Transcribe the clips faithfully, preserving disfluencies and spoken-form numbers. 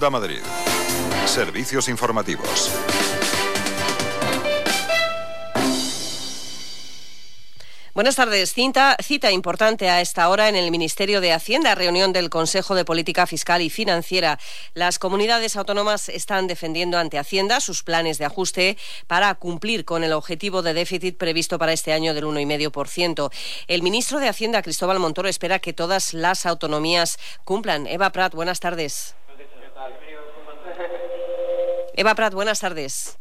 Onda Madrid. Servicios informativos. Buenas tardes. Cita, cita importante a esta hora en el Ministerio de Hacienda, reunión del Consejo de Política Fiscal y Financiera. Las comunidades autónomas están defendiendo ante Hacienda sus planes de ajuste para cumplir con el objetivo de déficit previsto para este año del uno coma cinco por ciento. El ministro de Hacienda, Cristóbal Montoro, espera que todas las autonomías cumplan. Eva Prat, buenas tardes. Eva Prat, buenas tardes.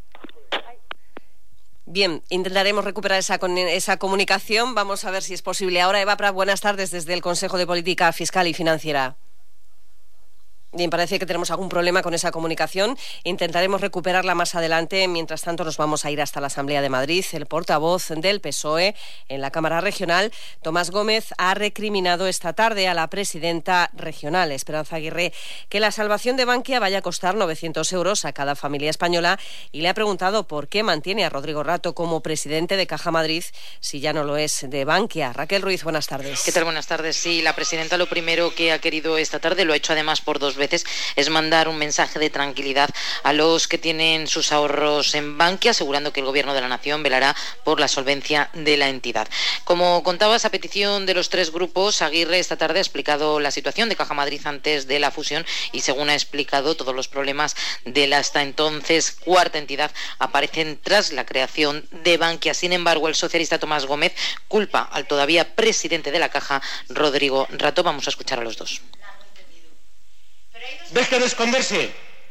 Bien, intentaremos recuperar esa, esa comunicación. Vamos a ver si es posible. Ahora, Eva Prat, buenas tardes desde el Consejo de Política Fiscal y Financiera. Bien, parece que tenemos algún problema con esa comunicación. Intentaremos recuperarla más adelante. Mientras tanto, nos vamos a ir hasta la Asamblea de Madrid. El portavoz del P S O E en la Cámara Regional, Tomás Gómez, ha recriminado esta tarde a la presidenta regional, Esperanza Aguirre, que la salvación de Bankia vaya a costar novecientos euros a cada familia española, y le ha preguntado por qué mantiene a Rodrigo Rato como presidente de Caja Madrid si ya no lo es de Bankia. Raquel Ruiz, buenas tardes. ¿Qué tal? Buenas tardes. Sí, la presidenta lo primero que ha querido esta tarde, lo ha hecho además por dos veces, veces es mandar un mensaje de tranquilidad a los que tienen sus ahorros en Bankia, asegurando que el Gobierno de la Nación velará por la solvencia de la entidad. Como contabas, a petición de los tres grupos, Aguirre esta tarde ha explicado la situación de Caja Madrid antes de la fusión y, según ha explicado, todos los problemas de la hasta entonces cuarta entidad aparecen tras la creación de Bankia. Sin embargo, el socialista Tomás Gómez culpa al todavía presidente de la Caja, Rodrigo Rato. Vamos a escuchar a los dos. Deje de esconderse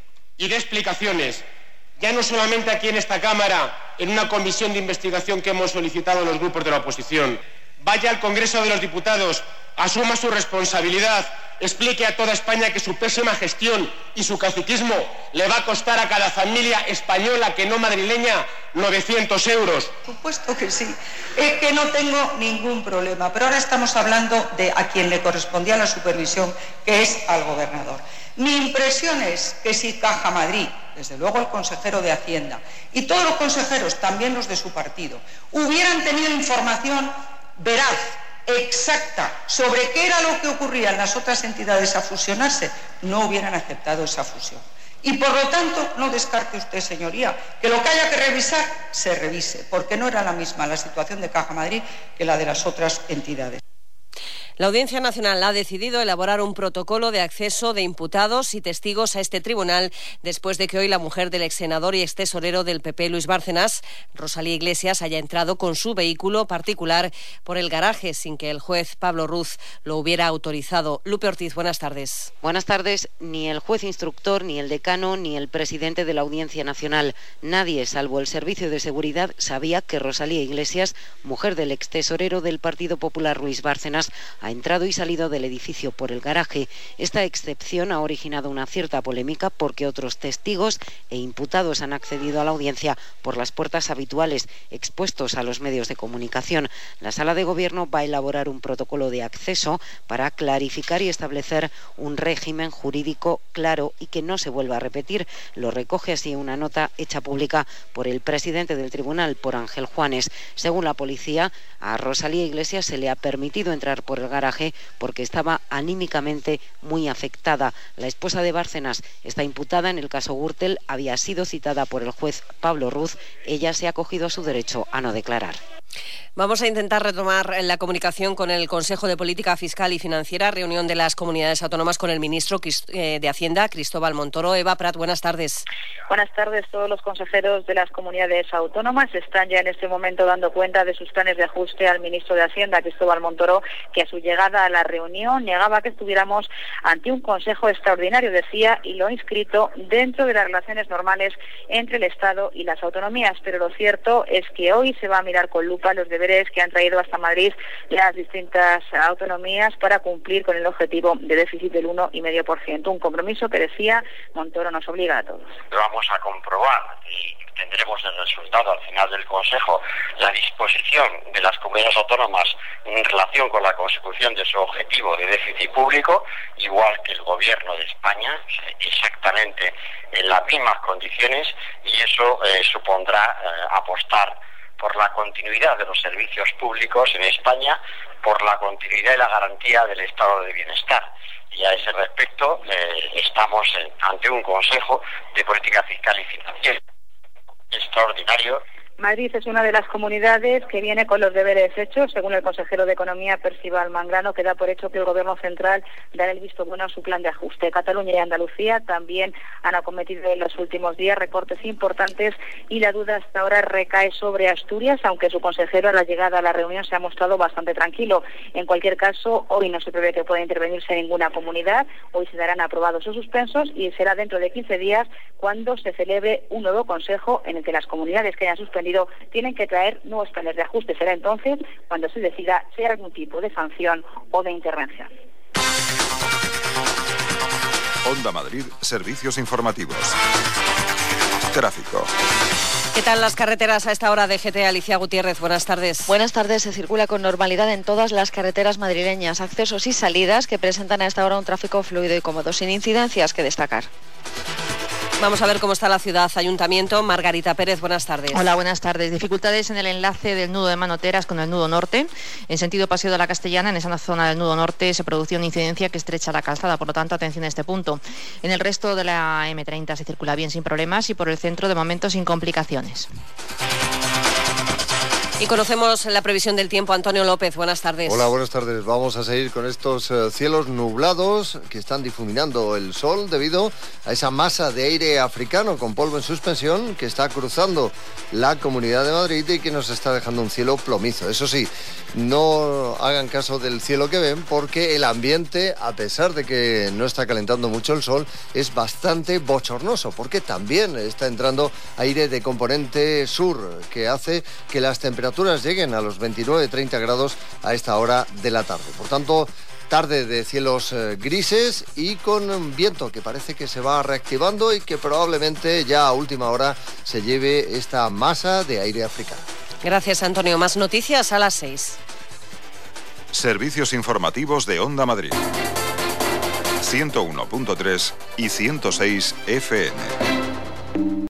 y dé explicaciones, ya no solamente aquí en esta Cámara, en una comisión de investigación que hemos solicitado los grupos de la oposición. Vaya al Congreso de los Diputados, asuma su responsabilidad, explique a toda España que su pésima gestión y su caciquismo le va a costar a cada familia española, que no madrileña, novecientos euros. Por supuesto que sí, es que no tengo ningún problema, pero ahora estamos hablando de a quien le correspondía la supervisión, que es al gobernador. Mi impresión es que si Caja Madrid, desde luego el consejero de Hacienda y todos los consejeros, también los de su partido, hubieran tenido información veraz, exacta, sobre qué era lo que ocurría en las otras entidades a fusionarse, no hubieran aceptado esa fusión. Y por lo tanto, no descarte usted, señoría, que lo que haya que revisar, se revise, porque no era la misma la situación de Caja Madrid que la de las otras entidades. La Audiencia Nacional ha decidido elaborar un protocolo de acceso de imputados y testigos a este tribunal después de que hoy la mujer del exsenador y extesorero del P P, Luis Bárcenas, Rosalía Iglesias, haya entrado con su vehículo particular por el garaje sin que el juez Pablo Ruz lo hubiera autorizado. Lupe Ortiz, buenas tardes. Buenas tardes. Ni el juez instructor, ni el decano, ni el presidente de la Audiencia Nacional, nadie, salvo el Servicio de Seguridad, sabía que Rosalía Iglesias, mujer del extesorero del Partido Popular Luis Bárcenas, ha entrado y salido del edificio por el garaje. Esta excepción ha originado una cierta polémica porque otros testigos e imputados han accedido a la audiencia por las puertas habituales, expuestos a los medios de comunicación. La Sala de Gobierno va a elaborar un protocolo de acceso para clarificar y establecer un régimen jurídico claro y que no se vuelva a repetir. Lo recoge así una nota hecha pública por el presidente del tribunal, por Ángel Juanes. Según la policía, a Rosalía Iglesias se le ha permitido entrar por el garaje porque estaba anímicamente muy afectada. La esposa de Bárcenas está imputada en el caso Gürtel, había sido citada por el juez Pablo Ruz. Ella se ha acogido a su derecho a no declarar. Vamos a intentar retomar la comunicación con el Consejo de Política Fiscal y Financiera, reunión de las comunidades autónomas con el ministro de Hacienda, Cristóbal Montoro. Eva Prat, buenas tardes. Buenas tardes. Todos los consejeros de las comunidades autónomas están ya en este momento dando cuenta de sus planes de ajuste al ministro de Hacienda, Cristóbal Montoro, que a su llegada a la reunión negaba que estuviéramos ante un consejo extraordinario, decía, y lo ha inscrito dentro de las relaciones normales entre el Estado y las autonomías. Pero lo cierto es que hoy se va a mirar con lupa los deberes que han traído hasta Madrid las distintas autonomías para cumplir con el objetivo de déficit del uno coma cinco por ciento. Un compromiso que, decía Montoro, nos obliga a todos. Vamos a comprobar y tendremos el resultado al final del Consejo, la disposición de las comunidades autónomas en relación con la consecución de su objetivo de déficit público, igual que el Gobierno de España, exactamente en las mismas condiciones, y eso eh, supondrá eh, apostar por la continuidad de los servicios públicos en España, por la continuidad y la garantía del estado de bienestar. Y a ese respecto eh, estamos en, ante un Consejo de Política Fiscal y Financiera extraordinario. Madrid es una de las comunidades que viene con los deberes hechos, según el consejero de Economía, Percival Manglano, que da por hecho que el Gobierno central dará el visto bueno a su plan de ajuste. Cataluña y Andalucía también han acometido en los últimos días recortes importantes y la duda hasta ahora recae sobre Asturias, aunque su consejero a la llegada a la reunión se ha mostrado bastante tranquilo. En cualquier caso, hoy no se prevé que pueda intervenirse ninguna comunidad, hoy se darán aprobados o suspensos y será dentro de quince días cuando se celebre un nuevo consejo en el que las comunidades que hayan suspendido tienen que traer nuevos planes de ajuste. Será entonces cuando se decida si hay algún tipo de sanción o de intervención. Onda Madrid, servicios informativos. Tráfico. ¿Qué tal las carreteras a esta hora de G T? Alicia Gutiérrez, buenas tardes. Buenas tardes. Se circula con normalidad en todas las carreteras madrileñas. Accesos y salidas que presentan a esta hora un tráfico fluido y cómodo, sin incidencias que destacar. Vamos a ver cómo está la ciudad. Ayuntamiento, Margarita Pérez, buenas tardes. Hola, buenas tardes. Dificultades en el enlace del nudo de Manoteras con el nudo norte. En sentido Paseo de la Castellana, en esa zona del nudo norte, se produjo una incidencia que estrecha la calzada, por lo tanto, atención a este punto. En el resto de la eme treinta se circula bien sin problemas y por el centro, de momento, sin complicaciones. Y conocemos la previsión del tiempo. Antonio López, buenas tardes. Hola, buenas tardes. Vamos a seguir con estos uh, cielos nublados que están difuminando el sol debido a esa masa de aire africano con polvo en suspensión que está cruzando la Comunidad de Madrid y que nos está dejando un cielo plomizo. Eso sí, no hagan caso del cielo que ven porque el ambiente, a pesar de que no está calentando mucho el sol, es bastante bochornoso porque también está entrando aire de componente sur que hace que las temperaturas lleguen a los veintinueve treinta grados a esta hora de la tarde. Por tanto, tarde de cielos eh, grises y con viento que parece que se va reactivando y que probablemente ya a última hora se lleve esta masa de aire africano. Gracias, Antonio. Más noticias a las seis. Servicios informativos de Onda Madrid. ciento uno punto tres y ciento seis F M.